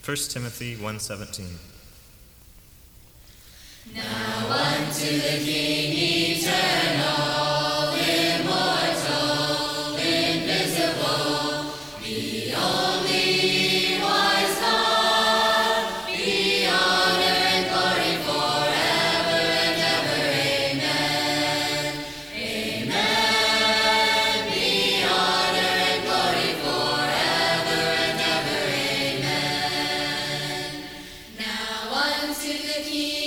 1 Timothy 1:17. Now unto the King eternal, immortal, invisible, the only wise God, be honor and glory forever and ever. Amen. Amen. Be honor and glory forever and ever. Amen. Now unto the King